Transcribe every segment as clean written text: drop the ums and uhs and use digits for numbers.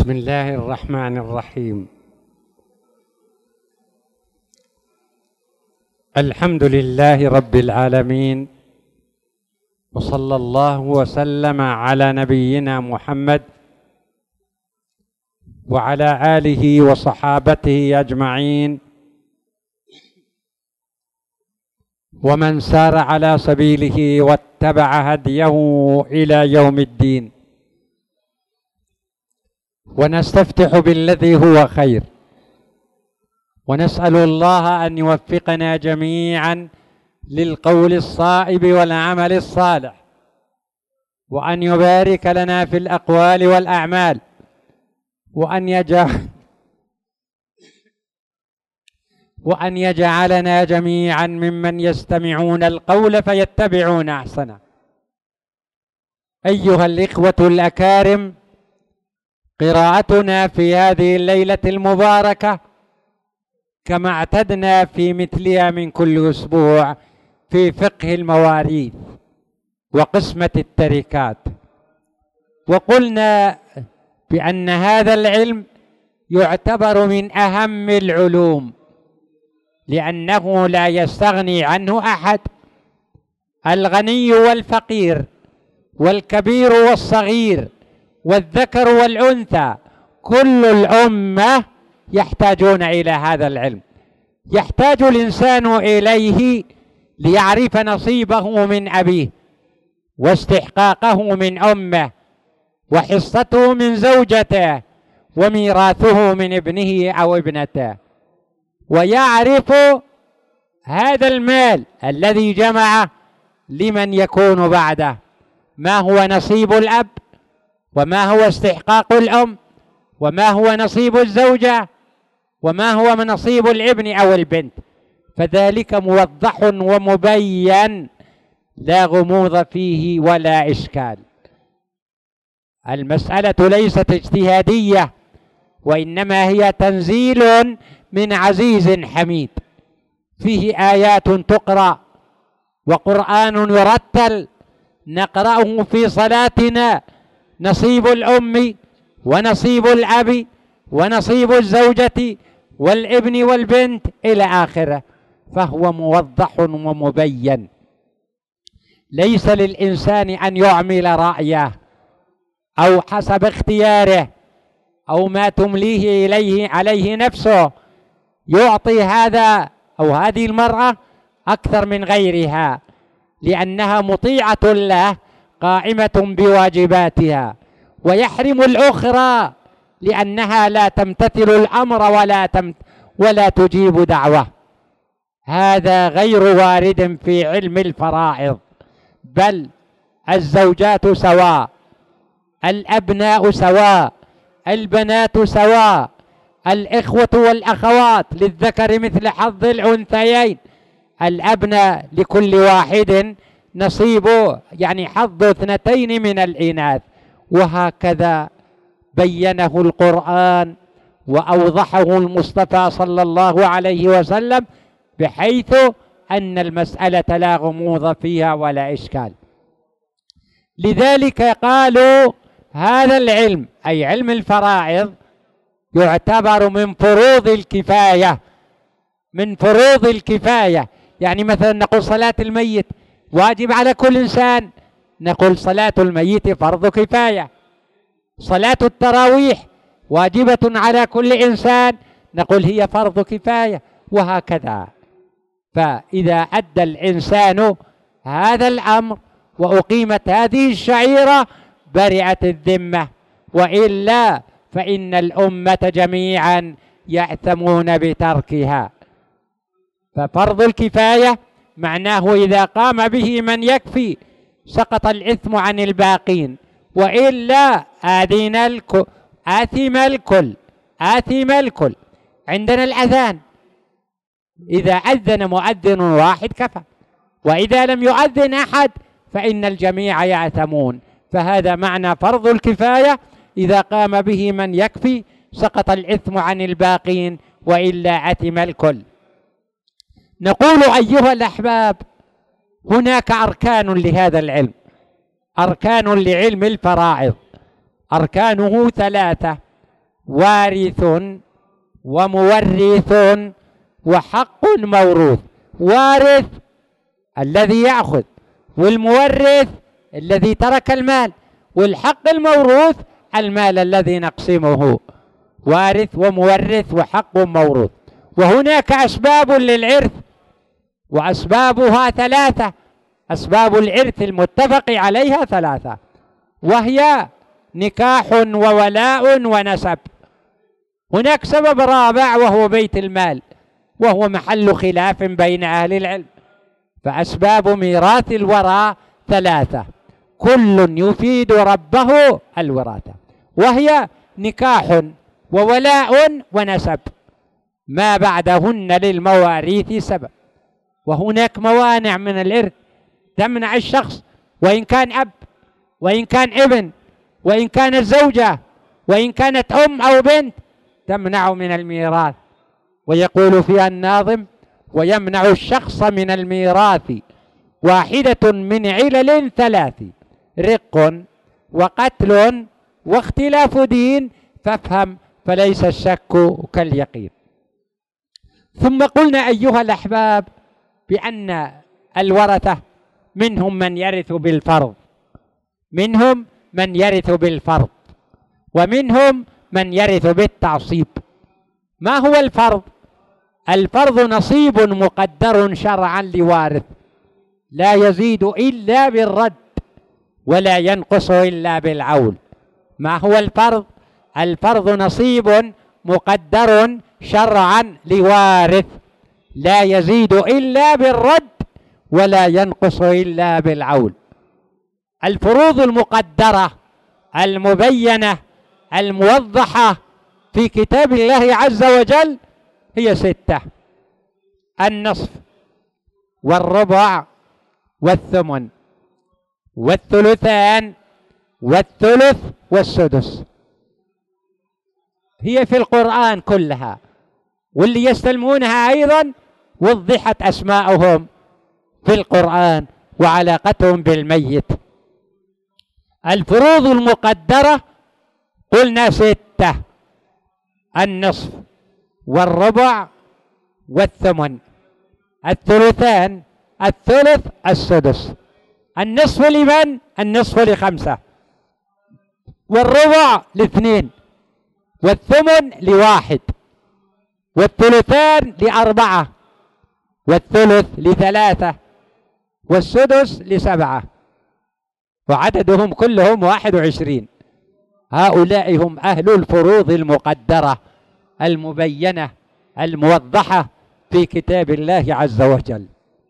بسم الله الرحمن الرحيم. الحمد لله رب العالمين، وصلى الله وسلم على نبينا محمد وعلى آله وصحابته أجمعين، ومن سار على سبيله واتبع هديه إلى يوم الدين. ونستفتح بالذي هو خير، ونسأل الله أن يوفقنا جميعا للقول الصائب والعمل الصالح، وأن يبارك لنا في الأقوال والأعمال، وأن يجعلنا جميعا ممن يستمعون القول فيتبعون أحسنه. أيها الإخوة الأكارم، قراءتنا في هذه الليلة المباركة كما اعتدنا في مثلها من كل أسبوع في فقه المواريث وقسمة التركات. وقلنا بأن هذا العلم يعتبر من أهم العلوم، لأنه لا يستغني عنه أحد. الغني والفقير والكبير والصغير والذكر والأنثى، كل الأمة يحتاجون إلى هذا العلم. يحتاج الإنسان إليه ليعرف نصيبه من أبيه، واستحقاقه من أمه، وحصته من زوجته، وميراثه من ابنه أو ابنته، ويعرف هذا المال الذي جمعه لمن يكون بعده، ما هو نصيب الأب، وما هو استحقاق الأم، وما هو نصيب الزوجة، وما هو نصيب الابن أو البنت. فذلك موضح ومبين، لا غموض فيه ولا إشكال. المسألة ليست اجتهادية، وإنما هي تنزيل من عزيز حميد، فيه آيات تقرأ وقرآن يرتل نقرأه في صلاتنا، نصيب الأم ونصيب الأب ونصيب الزوجة والابن والبنت إلى آخره، فهو موضح ومبين. ليس للإنسان أن يعمل رأيه أو حسب اختياره أو ما تمليه إليه عليه نفسه، يعطي هذا أو هذه المرأة أكثر من غيرها، لأنها مطيعة له قائمة بواجباتها، ويحرم الأخرى لأنها لا تمتثل الأمر ولا تجيب دعوة. هذا غير وارد في علم الفرائض، بل الزوجات سواء، الأبناء سواء، البنات سواء، الإخوة والأخوات للذكر مثل حظ الأنثيين. الأبناء لكل واحد نصيبه، يعني حظ 2 من الإناث، وهكذا بينه القرآن وأوضحه المصطفى صلى الله عليه وسلم، بحيث أن المسألة لا غموض فيها ولا إشكال. لذلك قالوا هذا العلم، أي علم الفرائض، يعتبر من فروض الكفاية. من فروض الكفاية، يعني مثلا نقول صلاة الميت واجب على كل إنسان، نقول صلاة الميت فرض كفاية. صلاة التراويح واجبة على كل إنسان، نقول هي فرض كفاية، وهكذا. فإذا أدى الإنسان هذا الأمر وأقيمت هذه الشعيرة برئت الذمة، وإلا فإن الأمة جميعا يأثمون بتركها. ففرض الكفاية معناه إذا قام به من يكفي سقط الإثم عن الباقين، وإلا آثم الكل. عندنا الأذان، إذا أذن مؤذن واحد كفى، وإذا لم يؤذن أحد فإن الجميع يأثمون. فهذا معنى فرض الكفاية، إذا قام به من يكفي سقط الإثم عن الباقين، وإلا أثم الكل. نقول أيها الأحباب، هناك أركان لهذا العلم، أركان لعلم الفرائض، أركانه 3. وارث ومورث وحق موروث. وارث الذي يأخذ، والمورث الذي ترك المال، والحق الموروث المال الذي نقسمه. وارث ومورث وحق موروث. وهناك أسباب للإرث، وأسبابها ثلاثة. أسباب الإرث المتفق عليها ثلاثة، وهي نكاح وولاء ونسب. هناك سبب رابع وهو بيت المال، وهو محل خلاف بين أهل العلم. فأسباب ميراث الوراء ثلاثة، كل يفيد ربه الوراثة، وهي نكاح وولاء ونسب، ما بعدهن للمواريث سبب. وهناك موانع من الإرث تمنع الشخص، وإن كان أب، وإن كان ابن، وإن كانت زوجة، وإن كانت أم أو بنت، تمنع من الميراث. ويقول فيها الناظم: ويمنع الشخص من الميراث واحدة من علل ثلاث، رق وقتل واختلاف دين، فافهم فليس الشك كاليقين. ثم قلنا أيها الأحباب بأن الورثة منهم من يرث بالفرض، منهم من يرث بالفرض، ومنهم من يرث بالتعصيب. ما هو الفرض؟ الفرض نصيب مقدر شرعا لوارث، لا يزيد إلا بالرد ولا ينقص إلا بالعول. ما هو الفرض؟ الفرض نصيب مقدر شرعا لوارث، لا يزيد إلا بالرد ولا ينقص إلا بالعول. الفروض المقدرة المبينة الموضحة في كتاب الله عز وجل هي 6: النصف والربع والثمن والثلثان والثلث والسدس. هي في القرآن كلها، واللي يستلمونها أيضا وضحت أسماؤهم في القرآن وعلاقتهم بالميت. الفروض المقدرة قلنا 6: النصف والربع والثمن، الثلثان، الثلث، السدس. النصف لمن؟ النصف ل5، والربع ل2، والثمن ل1، والثلثان ل4، والثلث ل3، والسدس ل7، وعددهم كلهم 21. هؤلاء هم أهل الفروض المقدرة المبينة الموضحة في كتاب الله عز وجل.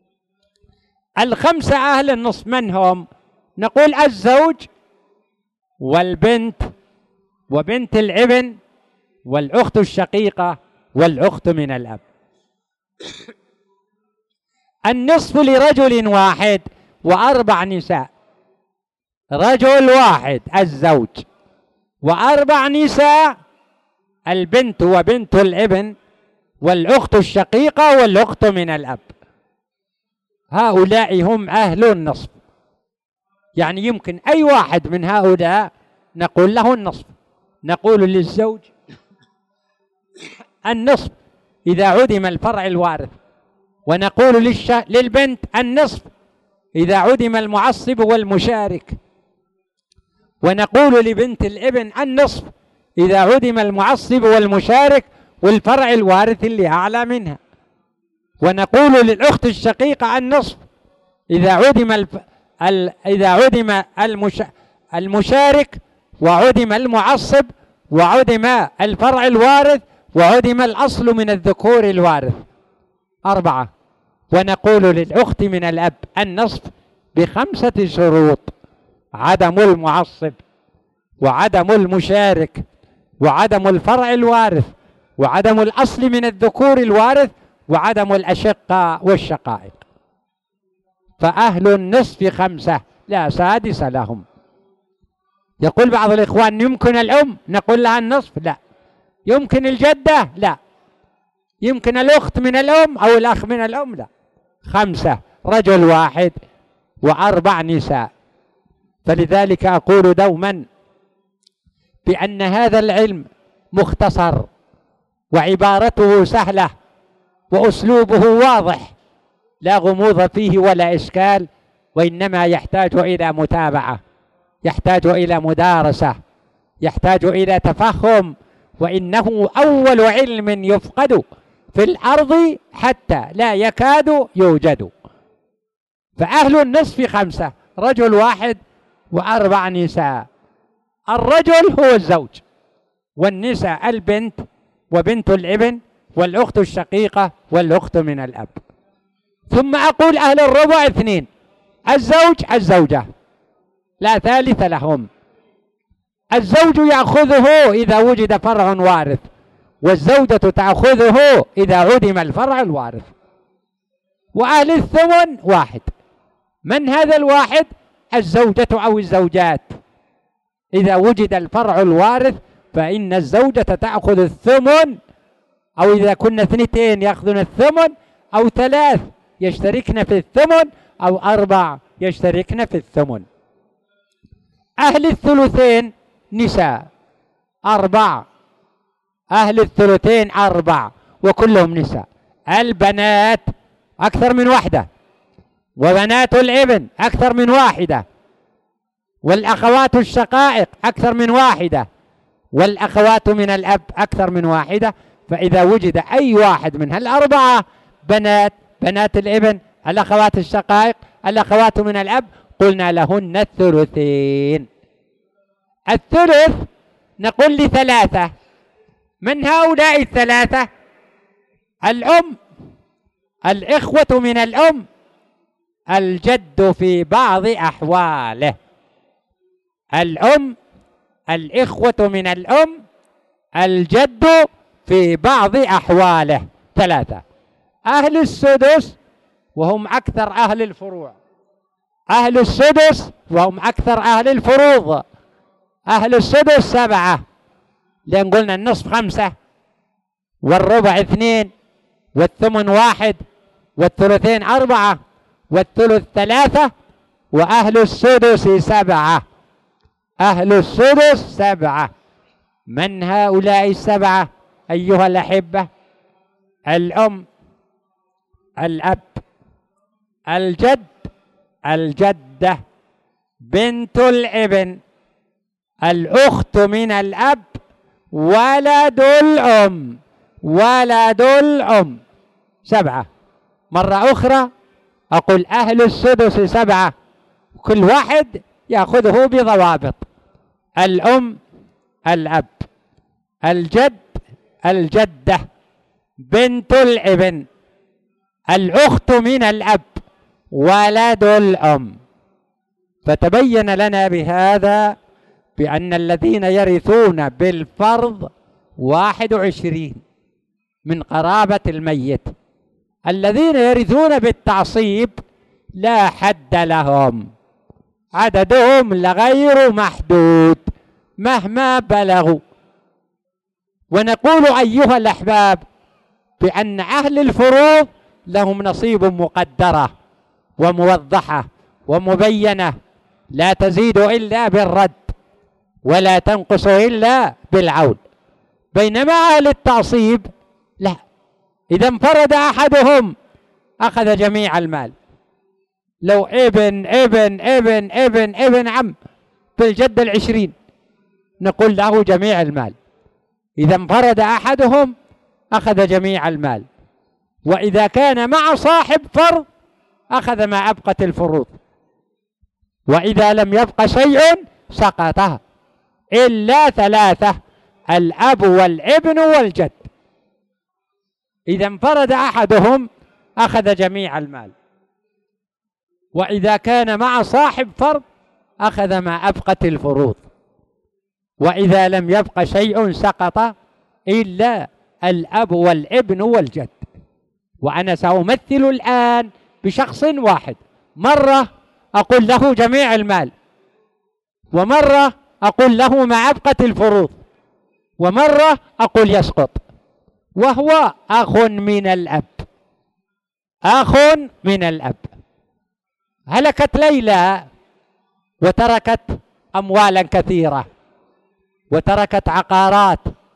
5 أهل النصف من هم؟ نقول الزوج والبنت وبنت الابن والأخت الشقيقة والأخت من الأب. النصف لرجل واحد و4 نساء، رجل واحد الزوج، و4 نساء البنت وبنت الابن والأخت الشقيقة والأخت من الأب. هؤلاء هم أهل النصف. يعني يمكن أي واحد من هؤلاء نقول له النصف. نقول للزوج النصف إذا عدم الفرع الوارث، ونقول للبنت النصف إذا عدم المعصب والمشارك، ونقول لبنت الابن النصف إذا عدم المعصب والمشارك والفرع الوارث اللي أعلى منها، ونقول للأخت الشقيقة النصف إذا عدم المشارك وعدم المعصب وعدم الفرع الوارث وعدم الأصل من الذكور الوارث. 4. ونقول للأخت من الأب النصف ب5 شروط: عدم المعصب، وعدم المشارك، وعدم الفرع الوارث، وعدم الأصل من الذكور الوارث، وعدم الأشقة والشقائق. فأهل النصف 5 لا سادس لهم. يقول بعض الإخوان يمكن الأم نقول لها النصف؟ لا. يمكن الجدة؟ لا. يمكن الأخت من الأم أو الأخ من الأم؟ لا. 5: رجل واحد و4 نساء. فلذلك أقول دوما بأن هذا العلم مختصر وعبارته سهلة وأسلوبه واضح، لا غموض فيه ولا إشكال، وإنما يحتاج إلى متابعة، يحتاج إلى مدارسة، يحتاج إلى تفهم، وإنه أول علم يفقد في الأرض حتى لا يكاد يوجد. فأهل النصف 5، رجل واحد و4 نساء. الرجل هو الزوج، والنساء البنت وبنت الابن والأخت الشقيقة والأخت من الأب. ثم أقول أهل الربع 2، الزوج الزوجة لا ثالث لهم. الزوج يأخذه إذا وجد فرع وارث، والزوجة تأخذه إذا عدم الفرع الوارث. وأهل الثمن 1. من هذا الواحد؟ الزوجة أو الزوجات. إذا وجد الفرع الوارث فإن الزوجة تأخذ الثمن، أو إذا كنا 2 يأخذون الثمن، أو 3 يشتركن في الثمن، أو 4 يشتركن في الثمن. أهل الثلثين نساء 4، أهل الثلثين 4 وكلهم نساء. البنات أكثر من 1، وبنات الابن أكثر من 1، والأخوات الشقائق أكثر من 1، والأخوات من الأب أكثر من 1. فإذا وجد أي واحد من هال4 بنات، بنات الابن، الأخوات الشقائق، الأخوات من الأب، قلنا لهن الثلثين. الثلث نقول ل3. من هؤلاء ال3؟ الأم، الإخوة من الأم، الجد في بعض أحواله. الأم، الإخوة من الأم، الجد في بعض أحواله 3. أهل السدس وهم أكثر أهل الفروع، أهل السدس وهم أكثر أهل الفروض. أهل السدس 7، لأن قلنا النصف 5 والربع 2 والثمن 1 والثلثين 4 والثلث 3، وأهل السدس 7. أهل السدس 7. من هؤلاء ال7 أيها الأحبة؟ الأم، الأب، الجد، الجدة، بنت الابن، الأخت من الأب، ولد الأم، ولد الأم 7. مرة أخرى أقول أهل السدس 7، كل واحد يأخذه بضوابط: الأم، الأب، الجد، الجدة، بنت الابن، الأخت من الأب، ولد الأم. فتبين لنا بهذا بأن الذين يرثون بالفرض 21 من قرابة الميت. الذين يرثون بالتعصيب لا حد لهم، عددهم لغير محدود مهما بلغوا. ونقول أيها الأحباب بأن أهل الفروض لهم نصيب مقدرة وموضحة ومبينة، لا تزيد إلا بالرد ولا تنقص إلا بالعون. بينما أهل التعصيب لا، إذا انفرد أحدهم أخذ جميع المال. لو ابن ابن ابن ابن ابن عم بالجد 20 نقول له جميع المال. إذا انفرد أحدهم أخذ جميع المال. وإذا كان مع صاحب فرض أخذ ما أبقت الفروض. وإذا لم يبق شيء سقطه إلا 3: الأب والابن والجد. إذا انفرد أحدهم أخذ جميع المال. وإذا كان مع صاحب فرض أخذ ما أبقت الفروض. وإذا لم يبق شيء سقط إلا الأب والابن والجد. وأنا سأمثل الآن بشخص واحد، مرة أقول له جميع المال، ومرة أقول له ما أبقت الفروض، ومرة أقول يسقط، وهو أخ من الأب. أخ من الأب. هلكت ليلى وتركت أموالا كثيرة، وتركت عقارات،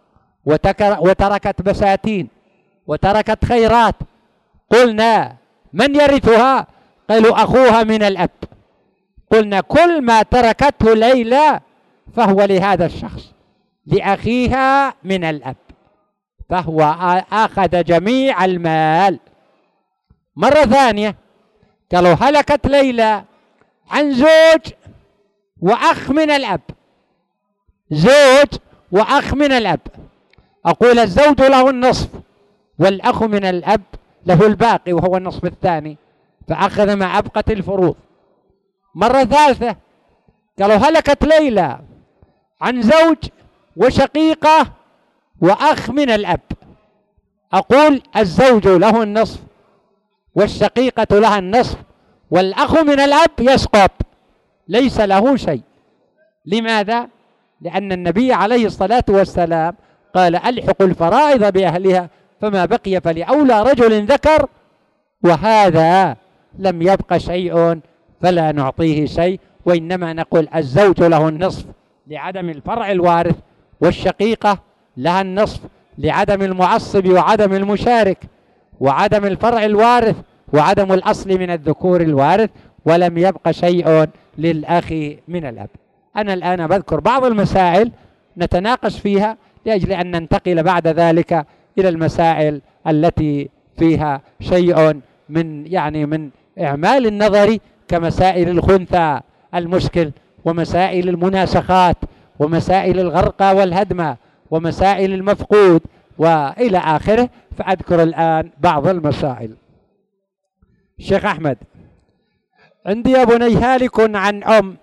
وتركت بساتين وتركت خيرات، قلنا من يرثها؟ قالوا أخوها من الأب. قلنا كل ما تركته ليلى فهو لهذا الشخص، لأخيها من الأب، فهو أخذ جميع المال. مرة ثانية قالوا هلكت ليلى عن زوج وأخ من الأب، زوج وأخ من الأب، أقول الزوج له النصف والأخ من الأب له الباقي وهو النصف الثاني، فأخذ ما أبقت الفروض. مرة ثالثة قالوا هلكت ليلى عن زوج وشقيقة وأخ من الأب، أقول الزوج له النصف والشقيقة لها النصف والأخ من الأب يسقط، ليس له شيء. لماذا؟ لأن النبي عليه الصلاة والسلام قال ألحقوا الفرائض بأهلها فما بقي فلأولى رجل ذكر، وهذا لم يبق شيء فلا نعطيه شيء، وإنما نقول الزوج له النصف لعدم الفرع الوارث، والشقيقة لها النصف لعدم المعصب وعدم المشارك وعدم الفرع الوارث وعدم الأصل من الذكور الوارث، ولم يبق شيء للأخ من الأب. أنا الآن بذكر بعض المسائل نتناقش فيها لأجل أن ننتقل بعد ذلك إلى المسائل التي فيها شيء من إعمال النظر، كمسائل الخنثى المشكل، ومسائل المناسخات، ومسائل الغرقى والهدمة، ومسائل المفقود، وإلى آخره. فأذكر الآن بعض المسائل. الشيخ أحمد، عندي يا بني هالك عن أم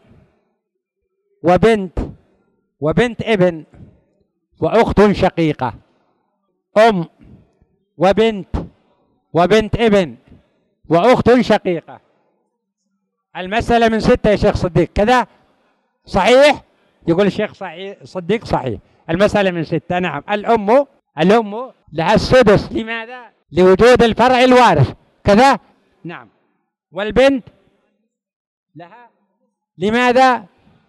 وبنت ابن وأخت شقيقة، أم وبنت ابن وأخت شقيقة. المسألة من 6 يا شيخ صديق، كذا صحيح؟ يقول الشيخ صديق صحيح، المسألة من 6. نعم. الأم لها السدس، لماذا؟ لوجود الفرع الوارث، كذا؟ نعم. والبنت لها، لماذا؟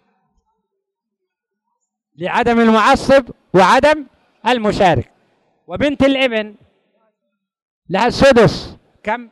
لعدم المعصب وعدم المشارك. وبنت الابن لها السدس، كم؟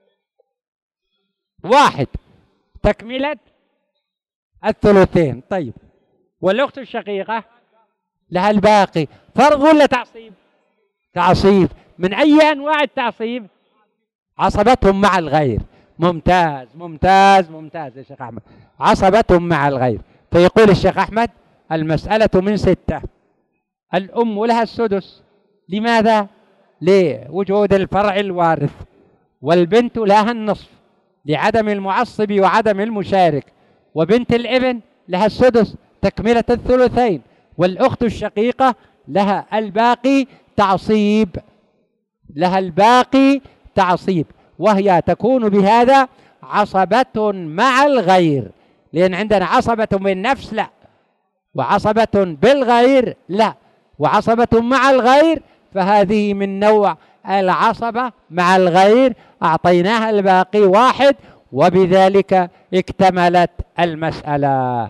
1، تكملة الثلثين. طيب. والأخت الشقيقة لها الباقي، فرض ولا تعصيب؟ تعصيب. من أي أنواع التعصيب؟ عصبتهم مع الغير. ممتاز ممتاز ممتاز يا شيخ أحمد، عصبتهم مع الغير. فيقول الشيخ أحمد المسألة من 6. الأم لها السدس، لماذا؟ لوجود الفرع الوارث. والبنت لها النصف لعدم المعصب وعدم المشارك. وبنت الابن لها السدس تكملة الثلثين. والأخت الشقيقة لها الباقي تعصيب، لها الباقي تعصيب، وهي تكون بهذا عصبة مع الغير، لأن عندنا عصبة بالنفس لا، وعصبة بالغير لا، وعصبة مع الغير، فهذه من نوع العصبة مع الغير، أعطيناها الباقي 1، وبذلك اكتملت المسألة.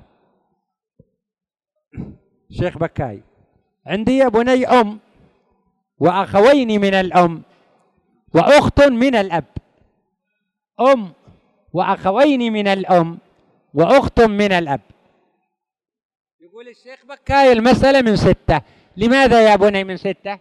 شيخ بكاي، عندي يا بني أم وأخوين من الأم وأخت من الأب، أم وأخوين من الأم وأخت من الأب. يقول الشيخ بكاي المسألة من 6. لماذا يا بني من 6؟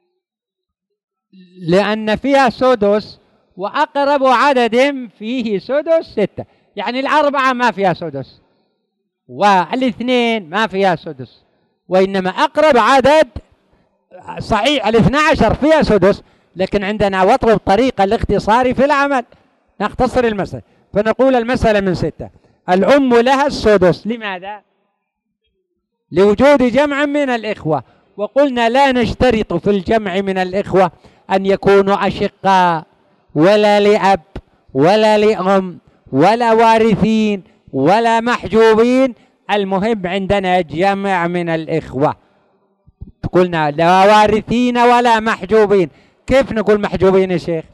لأن فيها سدس، وأقرب عدد فيه سدس 6، يعني 4 ما فيها سدس، والاثنين ما فيها سدس، وإنما أقرب عدد صحيح 12 فيها سدس، لكن عندنا واطلب طريقة الاختصار في العمل نختصر المسألة، فنقول المسألة من 6. الأم لها السدس، لماذا؟ لوجود جمع من الإخوة، وقلنا لا نشترط في الجمع من الإخوة أن يكونوا أشقاء ولا لأب ولا لأم ولا وارثين ولا محجوبين، المهم عندنا جمع من الإخوة. قلنا لا وارثين ولا محجوبين. كيف نقول محجوبين يا شيخ؟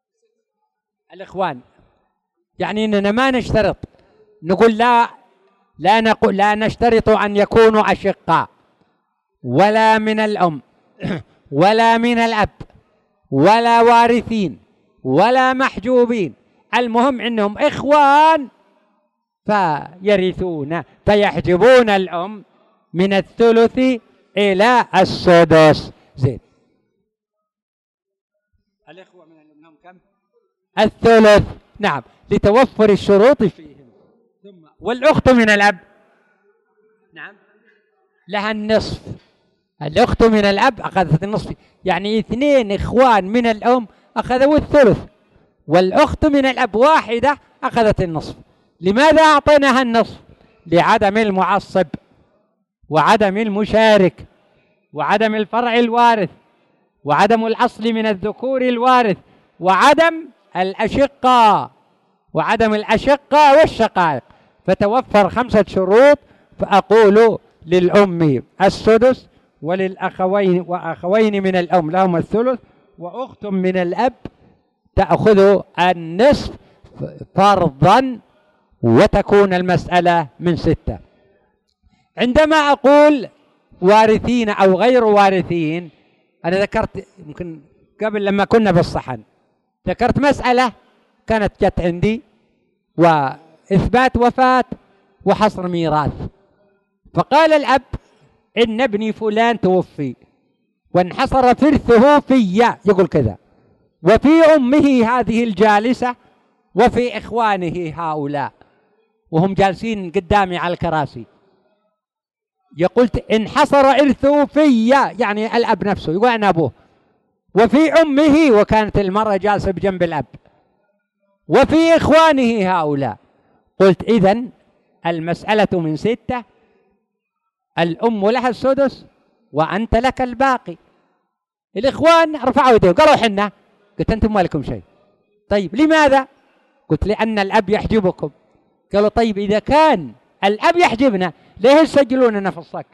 الإخوان، يعني إننا ما نشترط، نقول لا لا نشترط أن يكونوا أشقاء، ولا من الأم ولا من الأب، ولا وارثين، ولا محجوبين، المهم أنهم إخوان فيرثون، فيحجبون الأم من الثلث إلى السدس. زين، الإخوة من الأم كم؟ الثلث، نعم، لتوفر الشروط فيهم. ثم والأخت من الأب، نعم، لها النصف. الأخت من الأب أخذت النصف، يعني 2 إخوان من الأم أخذوا الثلث، والأخت من الأب واحدة أخذت النصف. لماذا أعطيناها النصف؟ لعدم المعصب، وعدم المشارك، وعدم الفرع الوارث، وعدم الأصل من الذكور الوارث، وعدم الأشقة، والشقائق. فتوفر 5 شروط، فأقول للأم السدس، وأخوين من الأم لهم الثلث، وأخت من الأب تأخذ النصف فرضا، وتكون المسألة من 6. عندما أقول وارثين أو غير وارثين، أنا ذكرت يمكن قبل لما كنا بالصحن، ذكرت مسألة كانت جت عندي، وإثبات وفاة وحصر ميراث. فقال الأب إن ابني فلان توفي وانحصر فرثه في، يقول كذا، وفي أمه هذه الجالسة، وفي إخوانه هؤلاء، وهم جالسين قدامي على الكراسي. يقول انحصر إرثه في، يعني الأب نفسه، يقول أنا أبوه، وفي أمه، وكانت المرأة جالسة بجنب الأب، وفي إخوانه هؤلاء. قلت إذن المسألة من 6، الأم لها السدس وأنت لك الباقي. الإخوان رفعوا يديهم قالوا حنا، قلت أنتم ما لكم شيء. طيب لماذا؟ قلت لأن الأب يحجبكم. قالوا طيب إذا كان الأب يحجبنا ليه تسجلوننا في الصك؟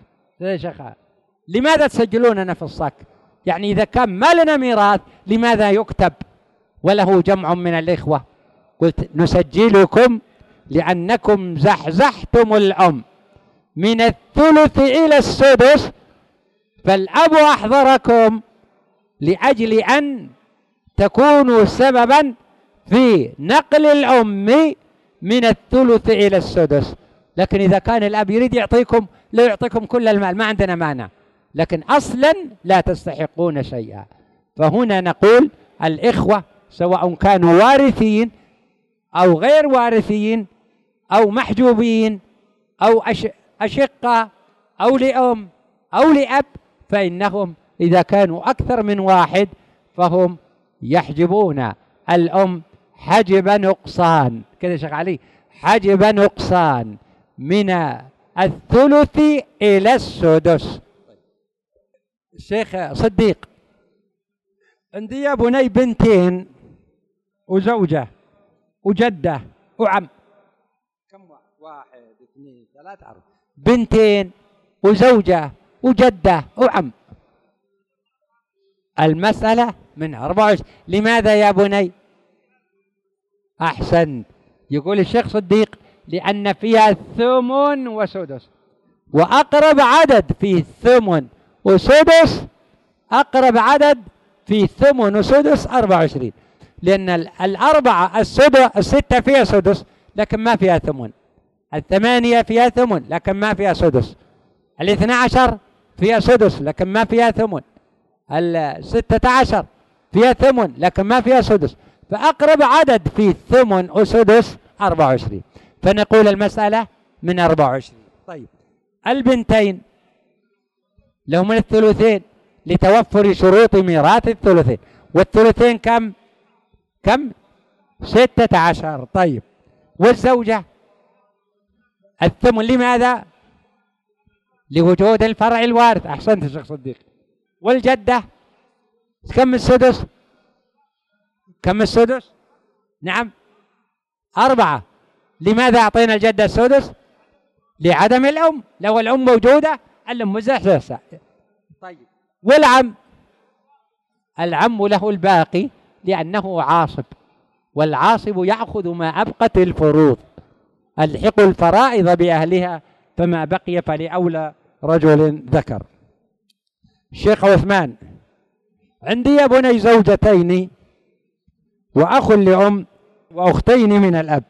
لماذا تسجلوننا في الصك؟ يعني إذا كان ما لنا ميراث لماذا يكتب وله جمع من الإخوة؟ قلت نسجلكم لأنكم زحزحتم الأم من الثلث إلى السدس، فالأب أحضركم لأجل أن تكونوا سببا في نقل الأم من الثلث إلى السدس. لكن إذا كان الأب يريد يعطيكم لا يعطيكم كل المال، ما عندنا مانع، لكن أصلا لا تستحقون شيئا. فهنا نقول الإخوة سواء كانوا وارثين أو غير وارثين أو محجوبين أو أشقة أو لأم أو لأب، فإنهم إذا كانوا أكثر من واحد فهم يحجبون الأم حجب نقصان، كذا شيخ علي، حجب نقصان من الثلث إلى السدس. الشيخ صديق، عندي يا بني 2 وزوجة وجدة وعم. كم؟ 1 2 3 4 2 وزوجة وجدة وعم. المسألة من 24. لماذا يا بني؟ أحسن، يقول الشيخ صديق لأن فيها 8 وسدس، وأقرب عدد في 8 وسدس، أقرب عدد في 8 وسدس 24، لأن الأربعة الستة فيها سدس لكن ما فيها 8، 8 فيها 8 لكن ما فيها سدس، 12 فيها سدس لكن ما فيها 8، 16 فيها 8 لكن ما فيها سدس، فأقرب عدد في 8 وسدس 24، فنقول المسألة من 24. طيب البنتين لهم الثلثين لتوفر شروط ميراث الثلثين، والثلثين كم 16. طيب والزوجة الثمن، لماذا؟ لوجود الفرع الوارث. أحسنت يا شيخ صديق. والجدة كم السدس؟ نعم 4. لماذا أعطينا الجدة السدس؟ لعدم الأم، لو الأم موجودة الأم مزحزحة. طيب العم له الباقي لأنه عاصب، والعاصب يأخذ ما أبقت الفروض. ألحقوا الفرائض بأهلها فما بقي فلأولى رجل ذكر. الشيخ عثمان: عندي يا بني زوجتين وأخ لأم وأختين من الأب.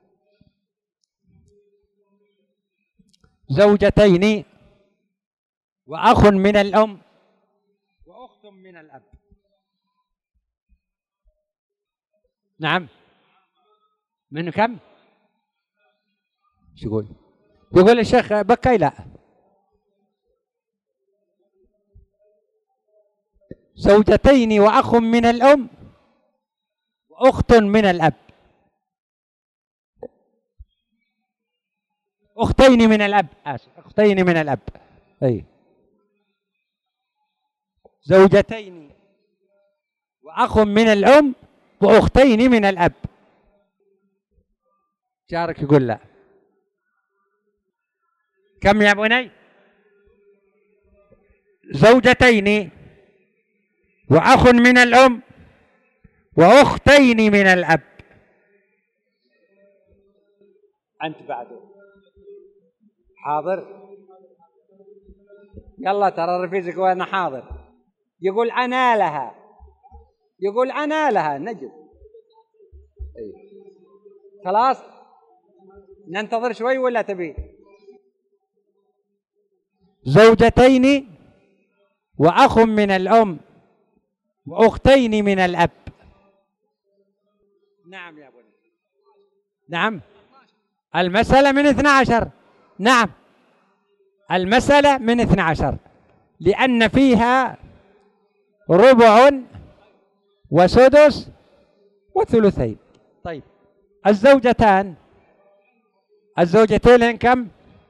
زوجتين وأخ من الأم وأخت من الأب. نعم. من كم؟ شو يقول؟ يقول الشيخ بكي لا. زوجتين وأخ من الأم وأخت من الأب. أختين من الأب، أختين من الأب. أي زوجتين وأخ من الأم وأختين من الأب. جارك يقول لا. كم يا بني؟ زوجتين وأخ من الأم وأختين من الأب. أنت بعده حاضر؟ يلا ترى رفيزك وأنا حاضر. يقول أنا لها، يقول أنا لها نجد. خلاص ننتظر شوي ولا تبي؟ زوجتين وأخ من الأم وأختين من الأب. نعم يا بني. نعم المسألة من 12. نعم المسألة من 12 لأن فيها ربع وسدس وثلثين. طيب الزوجتين لهن كم؟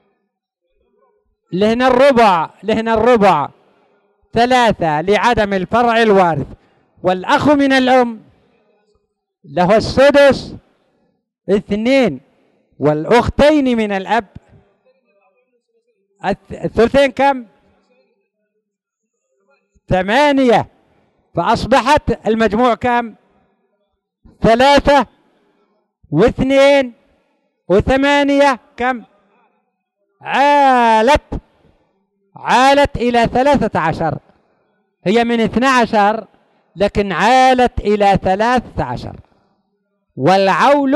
لهن الربع 3 لعدم الفرع الوارث، والأخ من الأم له السدس 2، والأختين من الأب الثلثين كم؟ 8، فأصبحت المجموع كم؟ 3 و2 و8 كم؟ عالت إلى 13. هي من 12 لكن عالت إلى 13. والعول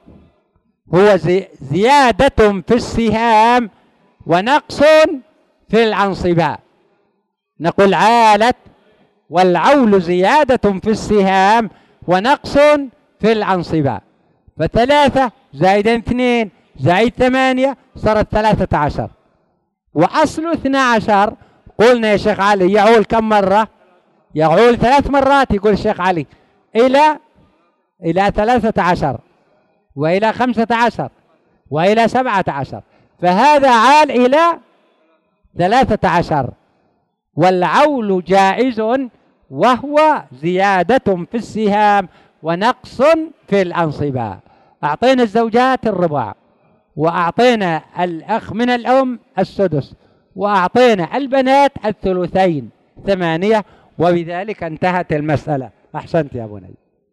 هو زيادة في السهام ونقص في الأنصبة. نقول عالت، والعول زيادة في السهام ونقص في الأنصبة. ف3 زائد 2 زائد 8 صارت 13. وأصل 12 قلنا يا شيخ علي يعول كم مرة؟ يعول 3 مرات. يقول الشيخ علي إلى 13 وإلى 15 وإلى 17، فهذا عال إلى 13. والعول جائز وهو زيادة في السهام ونقص في الأنصبة. أعطينا الزوجات الربع، وأعطينا الأخ من الأم السدس، وأعطينا البنات الثلثين 8، وبذلك انتهت المسألة. أحسنت يا بني.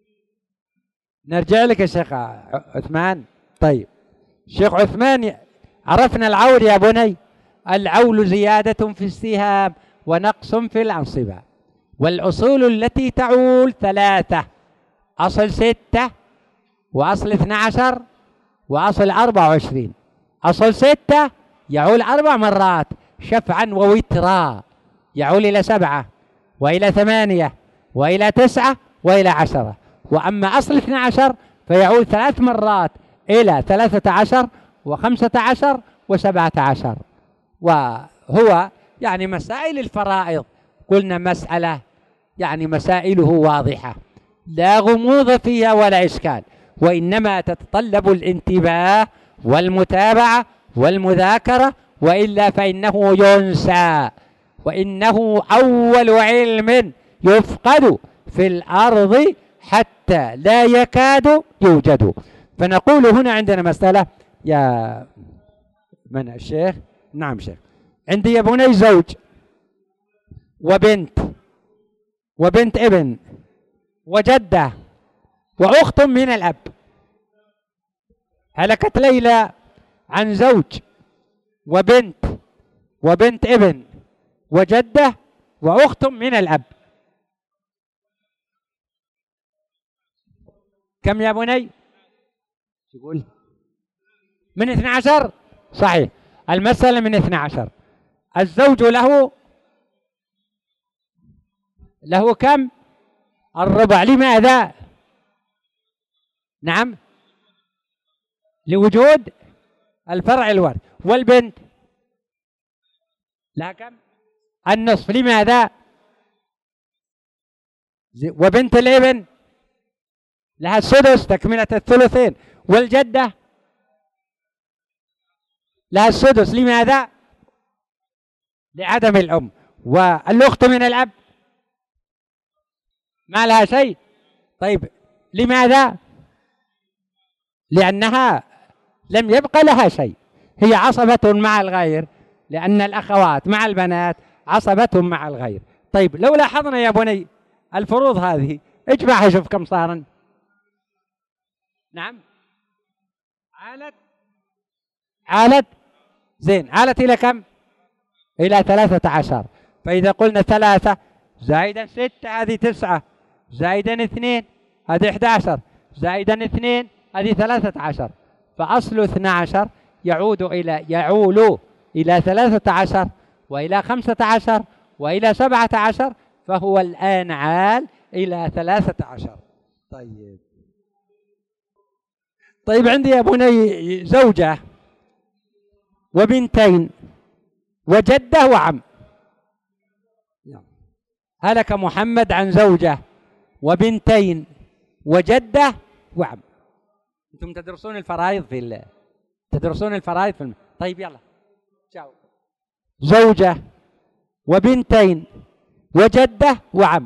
نرجع لك يا شيخ عثمان. طيب شيخ عثمان، عرفنا العول يا بني. العول زيادة في السهام ونقص في الأنصبة. والأصول التي تعول 3: أصل 6 وأصل 12 وأصل 24. أصل 6 يعول 4 مرات شفعا ووترا، يعول إلى 7 وإلى 8 وإلى 9 وإلى 10. وأما أصل 12 فيعود 3 مرات إلى 13 و15 و17. وهو يعني مسائل الفرائض قلنا مسألة يعني مسائله واضحة لا غموض فيها ولا إشكال، وإنما تتطلب الانتباه والمتابعة والمذاكرة، وإلا فإنه ينسى، وإنه أول علم يفقد في الأرض حتى لا يكاد يوجد. فنقول هنا عندنا مسألة يا من الشيخ. نعم شيخ. عندي يا بني زوج وبنت ابن وجدة وأخت من الأب. هلكت ليلى عن زوج وبنت وبنت ابن وجدة وأخت من الأب. كم يا بني؟ تقول من 12. صحيح، المسألة من 12. الزوج له كم؟ الربع. لماذا؟ نعم، لوجود الفرع الوارث. والبنت لها كم؟ النصف. لماذا؟ وبنت الابن لها السدس تكملة الثلثين. والجدة لها السدس. لماذا؟ لعدم الأم. والأخت من الأب ما لها شيء. طيب لماذا؟ لأنها لم يبقى لها شيء، هي عصبة مع الغير، لأن الأخوات مع البنات عصبة مع الغير. طيب لو لاحظنا يا بني الفروض هذه اجمعها، شوف كم صارن. نعم، عالت زين، عالت إلى كم؟ إلى 13. فإذا قلنا 3 زائدا 6 هذه 9، زائدا 2 هذه 11، زائدا 2 هذه 13. فأصل 12 يعول إلى 13 وإلى 15 وإلى 17، فهو الآن عال إلى 13. طيب عندي يا بني زوجة وبنتين وجدة وعم. هلك محمد عن زوجة وبنتين وجدة وعم. انتم تدرسون الفرائض طيب يلا جاوب. زوجة وبنتين وجدة وعم.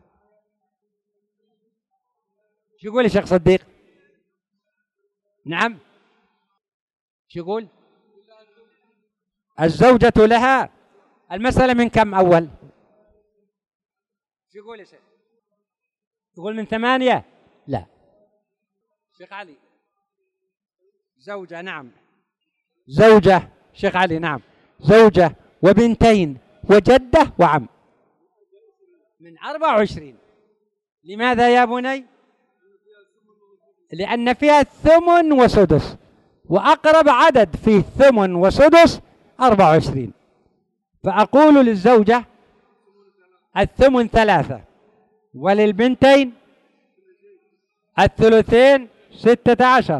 شو يقول يا شيخ صديق؟ نعم، شو يقول؟ الزوجة لها المسألة من كم أول؟ شو يقول يا شيخ؟ يقول من 8. لا شيخ علي، زوجة. نعم زوجة شيخ علي. نعم زوجة وبنتين وجدة وعم من 24. لماذا يا بني؟ لأن فيها الثمن وسدس، وأقرب عدد فيه ثمن وسدس 24. فأقول للزوجة الثمن 3، وللبنتين الثلثين 16،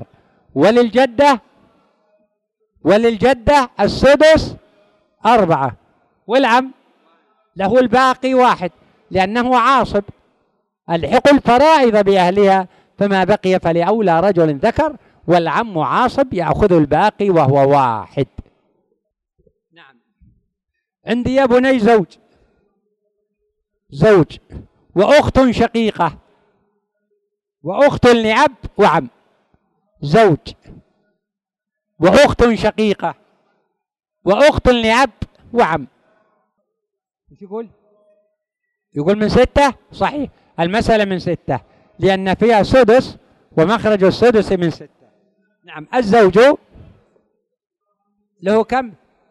وللجدة السدس 4، والعم له الباقي 1 لأنه عاصب. الحق الفرائض بأهلها، فما بقي فلأولى رجل ذكر، والعم عاصب يأخذ الباقي وهو 1. نعم، عندي يا بني زوج وأخت شقيقة وأخت لأب وعم. زوج وأخت شقيقة وأخت لأب وعم. ايش يقول؟ يقول من 6. صحيح، المسألة من 6 لأن فيها سدس، ومخرج السدس من 6. نعم، الزوج له كم؟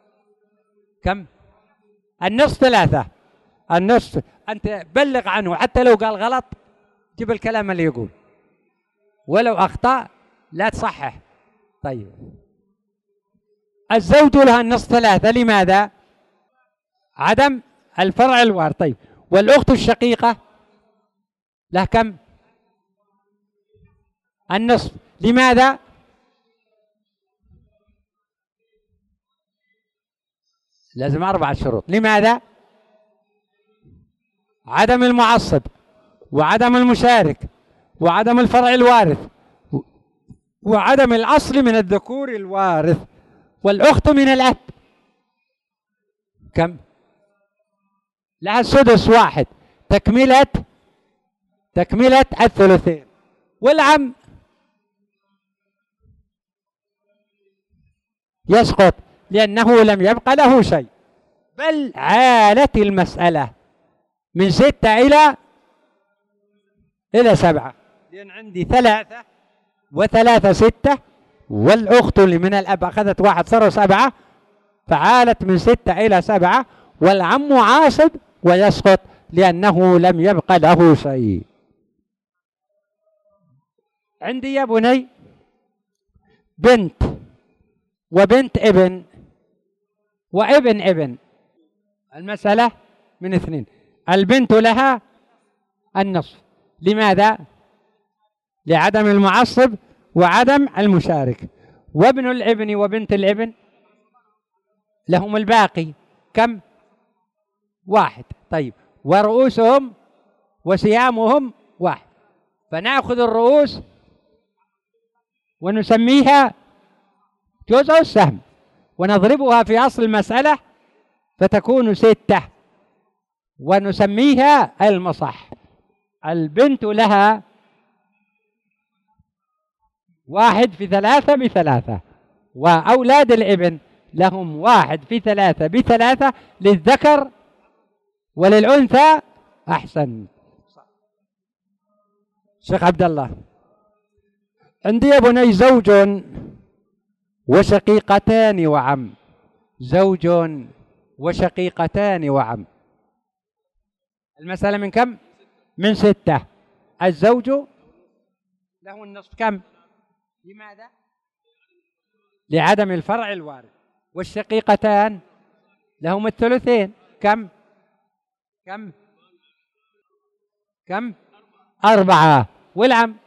النصف 3. النصف أنت بلغ عنه، حتى لو قال غلط جيب الكلام اللي يقول، ولو أخطأ لا تصحح. طيب الزوج لها النصف 3. لماذا؟ عدم الفرع الوارث. طيب والأخت الشقيقة لها كم؟ النصف. لماذا؟ لازم 4 شروط. لماذا؟ عدم المعصب، وعدم المشارك، وعدم الفرع الوارث، وعدم الأصل من الذكور الوارث، والأخت من الأب كم؟ لها السدس 1 تكملة الثلثين. والعم يسقط لأنه لم يبقى له شيء، بل عالت المسألة من 6 إلى 7، لأن عندي 3 و3 6 والأخت اللي من الأب أخذت واحد صاروا 7، فعالت من 6 إلى 7، والعم عاصب ويسقط لأنه لم يبق له شيء. عندي يا بني بنت وبنت ابن وابن ابن. المسألة من 2. البنت لها النصف. لماذا؟ لعدم المعصب وعدم المشارك. وابن الابن وبنت الابن لهم الباقي. كم؟ 1. طيب، ورؤوسهم وسهامهم 1. فنأخذ الرؤوس ونسميها جزء السهم ونضربها في أصل المسألة فتكون 6 ونسميها المصح. البنت لها 1 في 3 ب3، وأولاد الابن لهم 1 في 3 ب3 للذكر وللأنثى. أحسن شيخ عبد الله. عندي يا بني زوج وشقيقتان وعم. زوج وشقيقتان وعم. المسألة من كم؟ من 6. الزوج له النصف. كم؟ لماذا؟ لعدم الفرع الوارث. والشقيقتان لهم الثلثين. كم؟ كم؟ كم؟ 4. والعم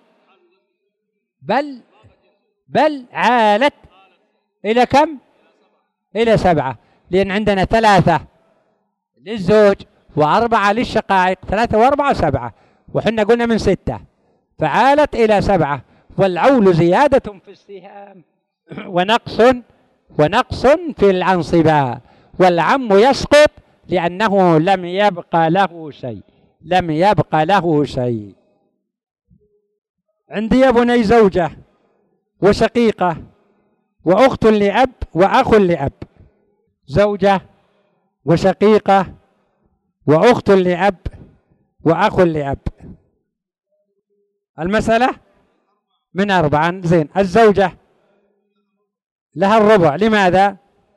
بل عالت إلى كم؟ إلى 7، لأن عندنا 3 للزوج و4 للشقائق. 3 و4 7، وحنا قلنا من 6 فعالت إلى 7. والعول زيادة في السهام ونقص في الأنصبة. والعم يسقط لأنه لم يبقى له شيء. عندي يا بني زوجة وشقيقة وأخت لأب وأخ لأب. زوجة وشقيقة وأخت لأب وأخ لأب. المسألة من 4. زين. الزوجة لها الربع. لماذا؟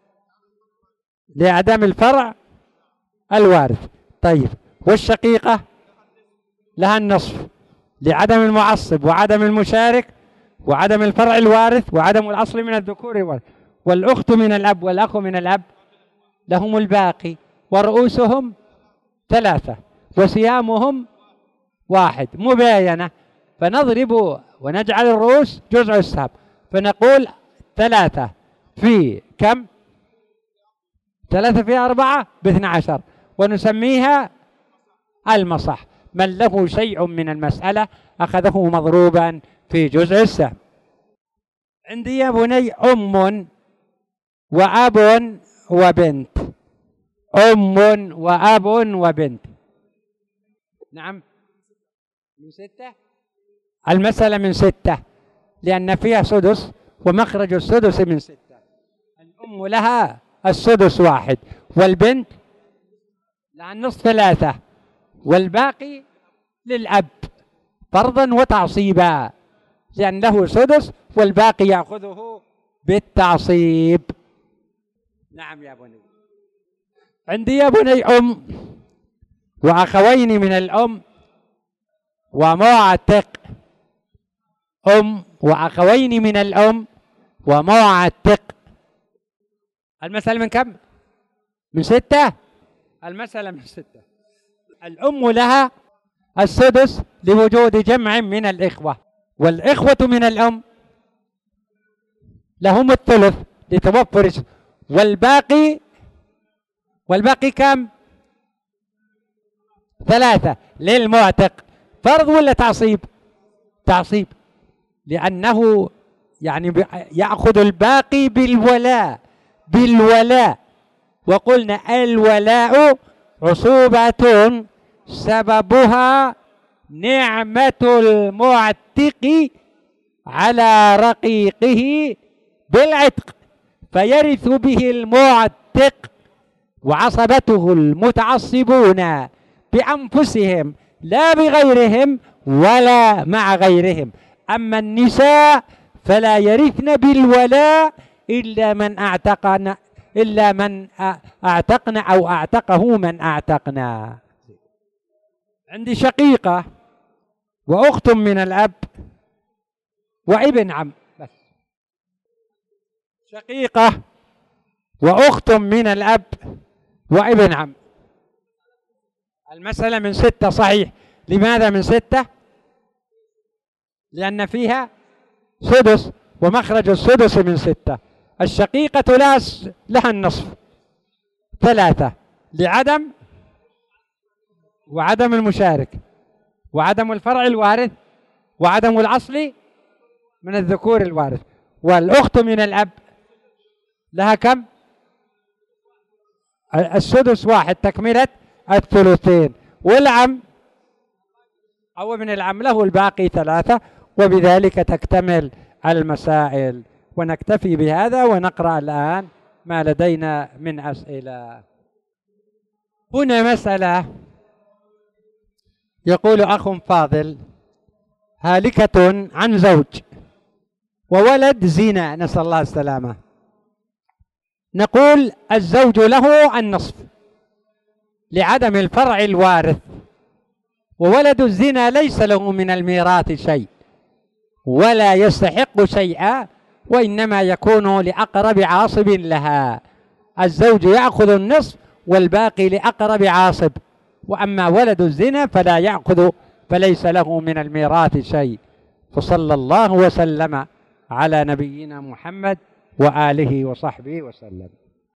لعدم الفرع الوارث. طيب، والشقيقة لها النصف لعدم المعصب وعدم المشارك وعدم الفرع الوارث وعدم الأصل من الذكور والأنثى. والأخت من الأب والأخ من الأب لهم الباقي، ورؤوسهم 3 وسهامهم 1. مباينة، فنضرب ونجعل الرؤوس جزء السهم، فنقول 3 في كم؟ 3 في 4 ب12، ونسميها المصح. من له شيء من المسألة أخذه مضروبا في جزء السهم. عندي يا بني أم وأب وبنت. أم وأب وبنت. نعم، من 6. المسألة من 6 لأن فيها سدس، ومخرج السدس من 6. الأم لها السدس 1، والبنت لها النصف 3، والباقي للأب فرضا وتعصيبا، لأن له سدس والباقي يأخذه بالتعصيب. نعم يا بني. عندي يا بني أم وأخوين من الأم ومعتق. أم وأخوين من الأم ومعتق. المسألة من كم؟ من 6. المسألة من 6. الأم لها السدس لوجود جمع من الإخوة، والإخوة من الأم لهم الثلث لتوفر، والباقي كم؟ 3 للمعتق. فرض ولا تعصيب؟ تعصيب، لأنه يعني يأخذ الباقي بالولاء. وقلنا الولاء عصوبة سببها نعمة المعتق على رقيقه بالعتق، فيرث به المعتق وعصبته المتعصبون بأنفسهم لا بغيرهم ولا مع غيرهم. أما النساء فلا يرثن بالولاء إلا من أعتقن أو أعتقه من أعتقنا. عندي شقيقة وأخت من الأب وابن عم، بس شقيقة وأخت من الأب وابن عم. المسألة من 6 صحيح. لماذا من 6؟ لأن فيها سدس، ومخرج السدس من 6. الشقيقة لها النصف 3 لعدم وعدم المشارك وعدم الفرع الوارث وعدم الأصل من الذكور الوارث. والأخت من الأب لها كم؟ السدس 1 تكملة الثلثين. والعم أو ابن العم له الباقي 3. وبذلك تكتمل المسائل. ونكتفي بهذا ونقرأ الآن ما لدينا من أسئلة. هنا مسألة يقول أخ فاضل: هالكة عن زوج وولد زنا، نسأل الله السلامة. نقول الزوج له النصف لعدم الفرع الوارث، وولد الزنا ليس له من الميراث شيء ولا يستحق شيئا، وإنما يكون لأقرب عاصب لها. الزوج يأخذ النصف والباقي لأقرب عاصب، وأما ولد الزنا فلا يأخذ، فليس له من الميراث شيء. فصلى الله وسلم على نبينا محمد وآله وصحبه وسلم.